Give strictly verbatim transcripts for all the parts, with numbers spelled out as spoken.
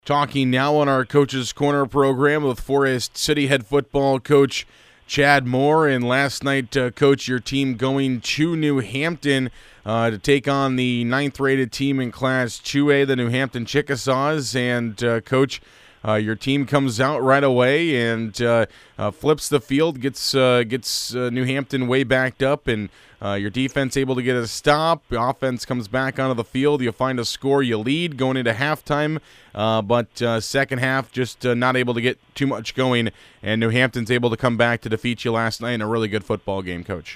Talking now on our Coach's Corner program with Forest City head football coach Chad Moore. And last night, uh, Coach, your team going to New Hampton uh, to take on the ninth-rated team in Class two A, the New Hampton Chickasaws. And, uh, Coach, uh, your team comes out right away and uh, uh, flips the field, gets uh, gets uh, New Hampton way backed up, and uh, your defense able to get a stop. The offense comes back onto the field. You find a score, you lead going into halftime. Uh, but uh, second half, just uh, not able to get too much going, and New Hampton's able to come back to defeat you last night in a really good football game, Coach.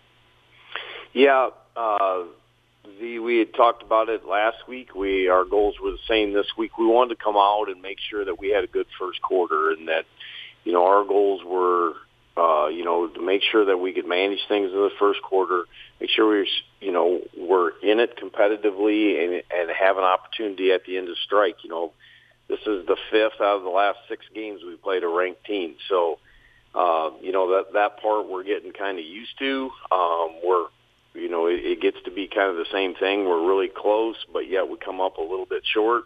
Yeah, uh, the, we had talked about it last week. We Our goals were the same this week. We wanted to come out and make sure that we had a good first quarter, and that, you know, our goals were, uh, you know, to make sure that we could manage things in the first quarter, make sure we were, you know, we're in it competitively and, and have an opportunity at the end to strike. You know, this is the fifth out of the last six games we played a ranked team. So, uh, you know, that, that part we're getting kind of used to. Um, we're, you know, it, it gets to be kind of the same thing. We're really close, but yet we come up a little bit short.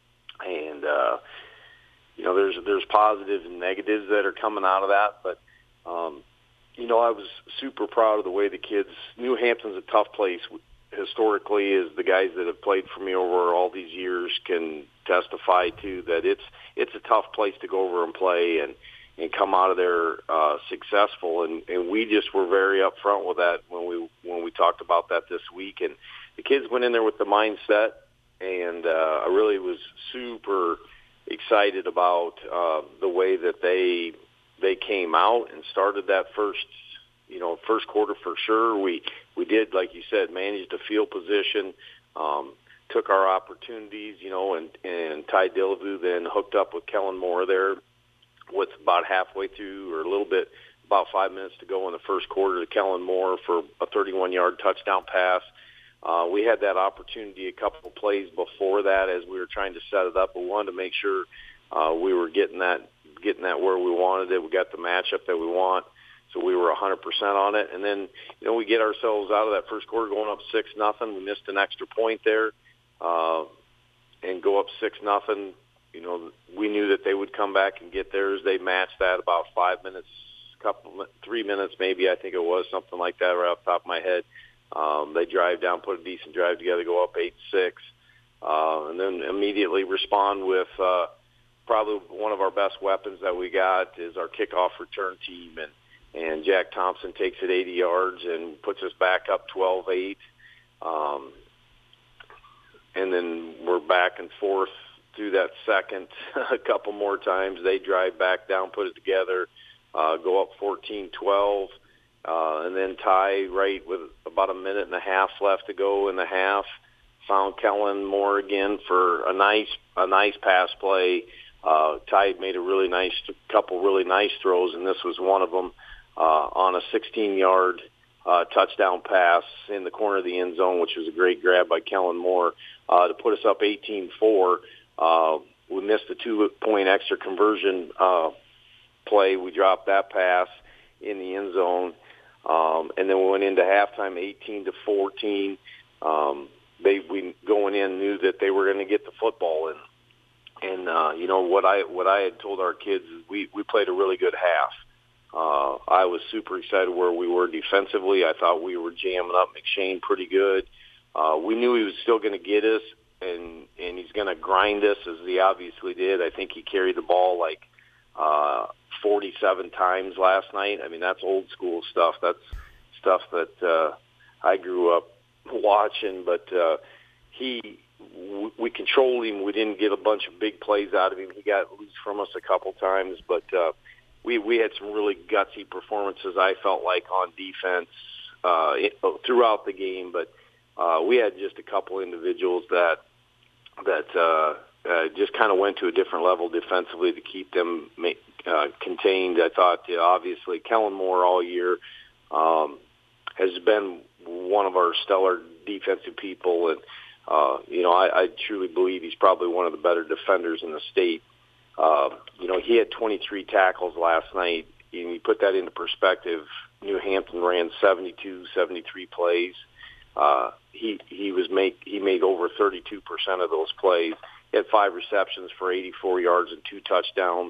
And, uh, you know, there's, there's positives and negatives that are coming out of that. But, um, you know, I was super proud of the way the kids, New Hampton's a tough place historically, as the guys that have played for me over all these years can testify to, that it's it's a tough place to go over and play and, and come out of there uh, successful. And, and we just were very upfront with that when we when we talked about that this week. And the kids went in there with the mindset, and uh, I really was super excited about uh, the way that they they came out and started that first, you know, first quarter for sure. We we did, like you said, managed the field position, um, took our opportunities, you know, and, and Ty Dillavu then hooked up with Kellen Moore there with about halfway through, or a little bit, about five minutes to go in the first quarter, to Kellen Moore for a thirty-one-yard touchdown pass. Uh, we had that opportunity a couple of plays before that as we were trying to set it up, but we wanted to make sure uh, we were getting that getting that where we wanted it. We got the matchup that we want, so we were one hundred percent on it. And then, you know, we get ourselves out of that first quarter going up six nothing. We missed an extra point there uh, and go up six nothing. You know, we knew that they would come back and get theirs. They matched that about five minutes, couple, three minutes maybe, I think it was, something like that right off the top of my head. Um, they drive down, put a decent drive together, go up eight six, uh, and then immediately respond with uh, probably one of our best weapons that we got is our kickoff return team. And, and Jack Thompson takes it eighty yards and puts us back up twelve eight. Um, and then we're back and forth through that second a couple more times. They drive back down, put it together, uh, go up fourteen twelve. Uh, and then Ty, right with about a minute and a half left to go in the half, found Kellen Moore again for a nice a nice pass play. Uh, Ty made a really nice couple really nice throws, and this was one of them uh, on a sixteen-yard uh, touchdown pass in the corner of the end zone, which was a great grab by Kellen Moore uh, to put us up eighteen four. Uh, we missed the two-point extra conversion uh, play. We dropped that pass in the end zone. Um, and then we went into halftime eighteen to fourteen. Um, they we going in knew that they were going to get the football, and and uh, you know what I what I had told our kids is we we played a really good half. Uh, I was super excited where we were defensively. I thought we were jamming up McShane pretty good. Uh, we knew he was still going to get us, and and he's going to grind us as he obviously did. I think he carried the ball like Uh, forty-seven times last night. I mean, that's old school stuff. That's stuff that uh, I grew up watching. But uh, he, w- we controlled him. We didn't get a bunch of big plays out of him. He got loose from us a couple times, but uh, we we had some really gutsy performances. I felt like on defense uh, it, throughout the game, but uh, we had just a couple individuals that that. Uh, Uh, just kind of went to a different level defensively to keep them uh, contained. I thought, you know, obviously, Kellen Moore all year um, has been one of our stellar defensive people. And, uh, you know, I, I truly believe he's probably one of the better defenders in the state. Uh, you know, he had twenty-three tackles last night. And you put that into perspective, New Hampton ran seventy-two, seventy-three plays. Uh, he he was make he made over thirty-two percent of those plays. had five receptions for eighty-four yards and two touchdowns,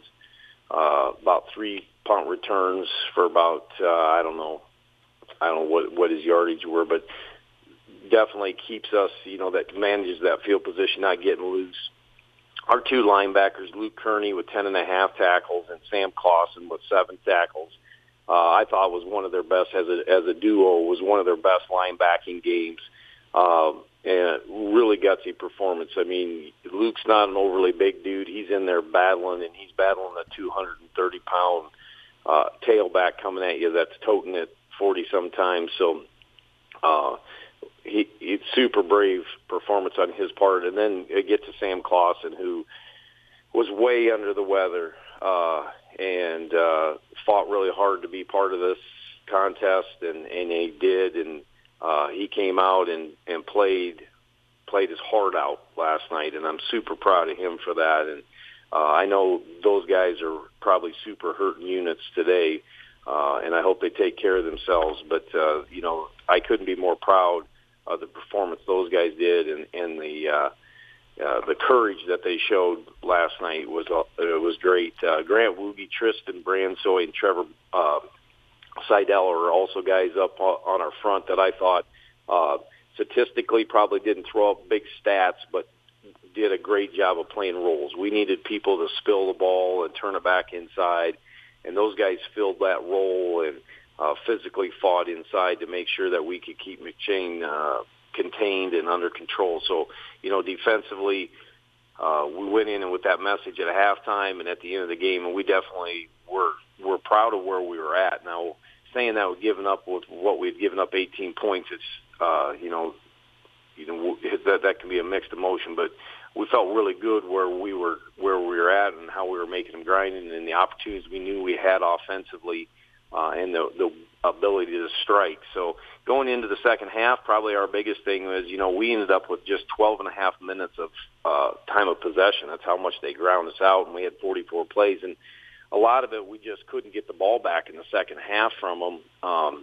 uh, about three punt returns for about, uh, I don't know, I don't know what, what his yardage were, but definitely keeps us, you know, that manages that field position, not getting loose. Our two linebackers, Luke Kearney with ten and a half tackles and Sam Clausen with seven tackles, uh, I thought was one of their best as a, as a duo, was one of their best linebacking games. Um, and really gutsy performance. I mean, Luke's not an overly big dude. He's in there battling, and he's battling a two hundred thirty pound uh, tailback coming at you that's toting it forty sometimes. So uh, he, it's super brave performance on his part. And then it gets to Sam Clausen, who was way under the weather uh, and uh, fought really hard to be part of this contest, and, and he did. And Uh, he came out and, and played played his heart out last night, and I'm super proud of him for that. And uh, I know those guys are probably super hurting units today, uh, and I hope they take care of themselves. But, uh, you know, I couldn't be more proud of the performance those guys did, and, and the uh, uh, the courage that they showed last night was uh, it was great. Uh, Grant Woogie, Tristan Bransoy, and Trevor uh Seidel are also guys up on our front that I thought uh, statistically probably didn't throw up big stats, but did a great job of playing roles. We needed people to spill the ball and turn it back inside, and those guys filled that role and uh, physically fought inside to make sure that we could keep McShane uh, contained and under control. So, you know, defensively, uh, we went in and with that message at halftime and at the end of the game, and we definitely were were proud of where we were at. Now, saying that we're giving up with what we've given up eighteen points, it's uh, you know, you know that that can be a mixed emotion, but we felt really good where we were where we were at and how we were making them grinding and the opportunities we knew we had offensively uh, and the the ability to strike. So going into the second half, probably our biggest thing was, you know, we ended up with just twelve and a half minutes of uh, time of possession. That's how much they ground us out, and we had forty-four plays. And a lot of it, we just couldn't get the ball back in the second half from them um,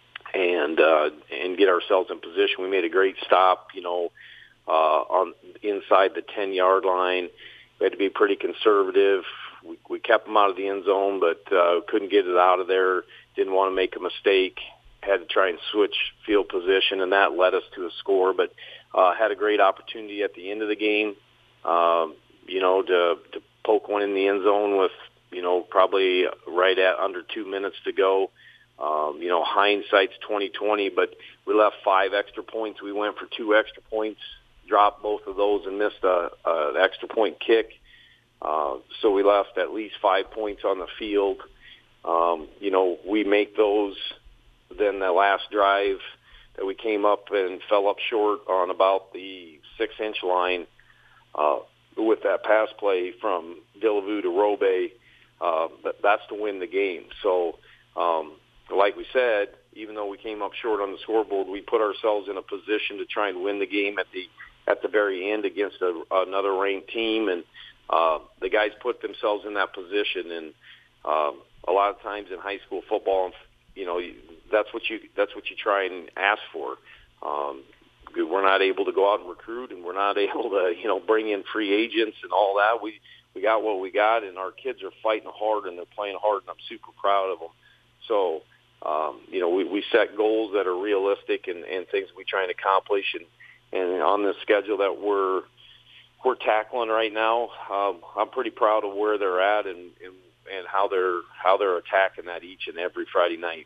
and uh, and get ourselves in position. We made a great stop, you know, uh, on inside the ten-yard line. We had to be pretty conservative. We, we kept them out of the end zone, but uh, couldn't get it out of there. Didn't want to make a mistake. Had to try and switch field position, and that led us to a score. But uh, had a great opportunity at the end of the game, um, you know, to, to poke one in the end zone with, you know, probably right at under two minutes to go. Um, you know, hindsight's twenty twenty, but we left five extra points. We went for two extra points, dropped both of those, and missed a, a, an extra point kick. Uh, so we left at least five points on the field. Um, you know, we make those. Then the last drive that we came up and fell up short on about the six-inch line uh, with that pass play from Delavu to Robe. Uh, but that's to win the game. So, um, like we said, even though we came up short on the scoreboard, we put ourselves in a position to try and win the game at the at the very end against a, another ranked team, and uh, the guys put themselves in that position. And um, a lot of times in high school football, you know, that's what you that's what you try and ask for. Um, we're not able to go out and recruit, and we're not able to, you know, bring in free agents and all that. We We got what we got, and our kids are fighting hard, and they're playing hard, and I'm super proud of them. So, um, you know, we, we set goals that are realistic and, and things we try and accomplish. And, and on the schedule that we're we're tackling right now, um, I'm pretty proud of where they're at and, and, and how they're how they're attacking that each and every Friday night.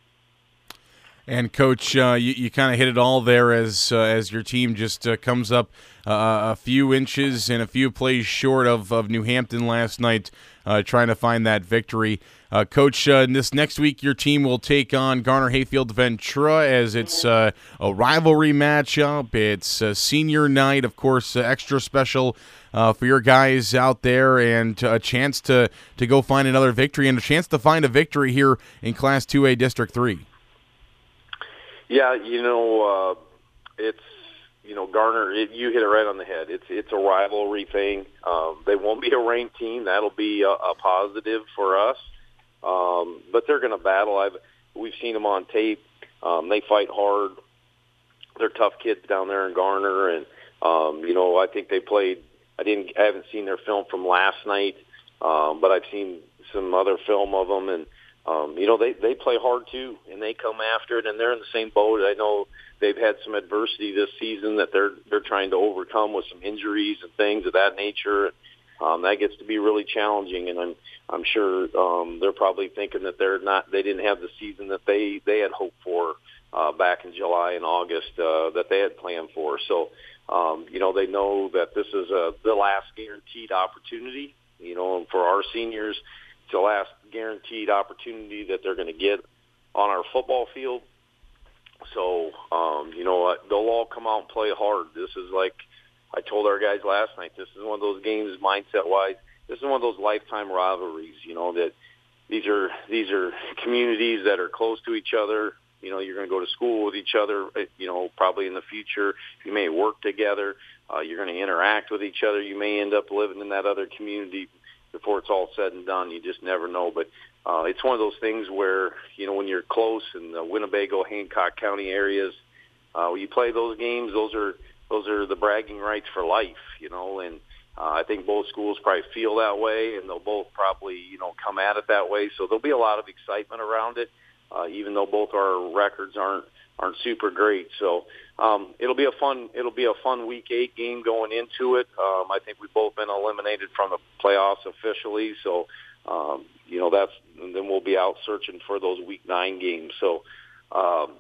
And, Coach, uh, you, you kind of hit it all there as uh, as your team just uh, comes up uh, a few inches and a few plays short of, of New Hampton last night, uh, trying to find that victory. Uh, Coach, uh, this next week your team will take on Garner Hayfield Ventura as it's uh, a rivalry matchup. It's a senior night, of course, uh, extra special uh, for your guys out there, and a chance to, to go find another victory and a chance to find a victory here in Class two A District three. Yeah, you know, uh, it's, you know, Garner, it, you hit it right on the head. It's it's a rivalry thing. Um, they won't be a ranked team. That'll be a, a positive for us. Um, but they're going to battle. I've We've seen them on tape. Um, they fight hard. They're tough kids down there in Garner. And, um, you know, I think they played I didn't, I haven't seen their film from last night, um, but I've seen some other film of them, and um, you know they they play hard too, and they come after it, and they're in the same boat. I know they've had some adversity this season that they're they're trying to overcome with some injuries and things of that nature. Um, that gets to be really challenging, and I'm I'm sure um, they're probably thinking that they're not they didn't have the season that they they had hoped for uh, back in July and August uh, that they had planned for. So. Um, you know, they know that this is a, the last guaranteed opportunity, you know, and for our seniors, it's the last guaranteed opportunity that they're going to get on our football field. So, um, you know, they'll all come out and play hard. This is like I told our guys last night, this is one of those games mindset-wise, this is one of those lifetime rivalries, you know, that these are these are communities that are close to each other. You know, you're going to go to school with each other, you know, probably in the future. You may work together. Uh, you're going to interact with each other. You may end up living in that other community before it's all said and done. You just never know. But uh, it's one of those things where, you know, when you're close in the Winnebago, Hancock County areas, uh, when you play those games, those are those are the bragging rights for life, you know. And uh, I think both schools probably feel that way, and they'll both probably, you know, come at it that way. So there'll be a lot of excitement around it. Uh, even though both our records aren't aren't super great, so um, it'll be a fun it'll be a fun week eight game going into it. Um, I think we've both been eliminated from the playoffs officially, so um, you know that's and then we'll be out searching for those week nine games. So um,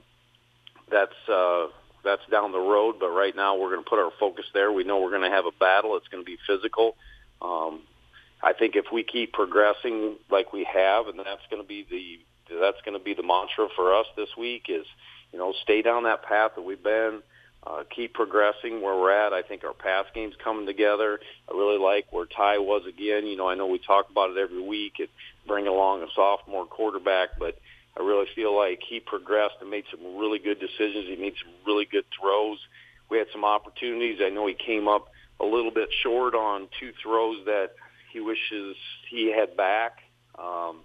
that's uh, that's down the road, but right now we're going to put our focus there. We know we're going to have a battle. It's going to be physical. Um, I think if we keep progressing like we have, and that's going to be the That's going to be the mantra for us this week is, you know, stay down that path that we've been, uh, keep progressing where we're at. I think our pass game's coming together. I really like where Ty was again. You know, I know we talk about it every week and bring along a sophomore quarterback, but I really feel like he progressed and made some really good decisions. He made some really good throws. We had some opportunities. I know he came up a little bit short on two throws that he wishes he had back, um,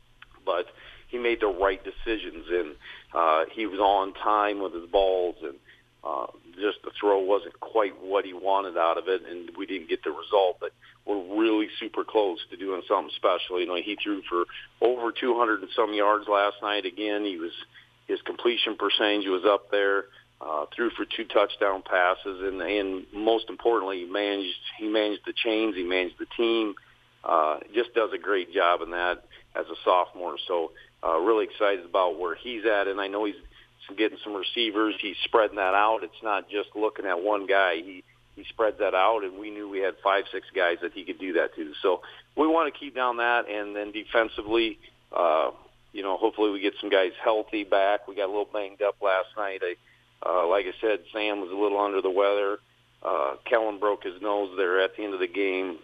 but he made the right decisions, and uh, he was on time with his balls, and uh, just the throw wasn't quite what he wanted out of it, and we didn't get the result. But we're really super close to doing something special. You know, he threw for over two hundred and some yards last night. Again, he was his completion percentage was up there. Uh, threw for two touchdown passes, and, and most importantly, he managed he managed the chains. He managed the team. Uh, just does a great job in that as a sophomore. So. Uh, really excited about where he's at, and I know he's getting some receivers. He's spreading that out. It's not just looking at one guy. He he spreads that out, and we knew we had five, six guys that he could do that to. So we want to keep down that, and then defensively, uh, you know, hopefully we get some guys healthy back. We got a little banged up last night. I, uh, like I said, Sam was a little under the weather. Uh, Kellen broke his nose there at the end of the game.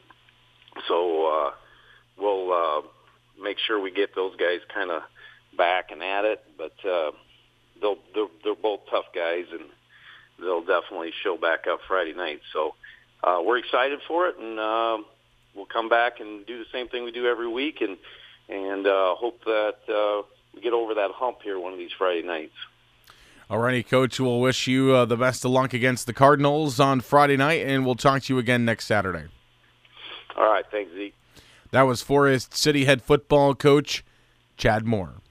So uh, we'll uh, – make sure we get those guys kind of back and at it, but uh, they'll, they're, they're both tough guys, and they'll definitely show back up Friday night. So uh, we're excited for it, and uh, we'll come back and do the same thing we do every week, and and uh, hope that uh, we get over that hump here one of these Friday nights. All righty, Coach. We'll wish you uh, the best of luck against the Cardinals on Friday night, and we'll talk to you again next Saturday. All right. Thanks, Zeke. That was Forest City head football coach Chad Moore.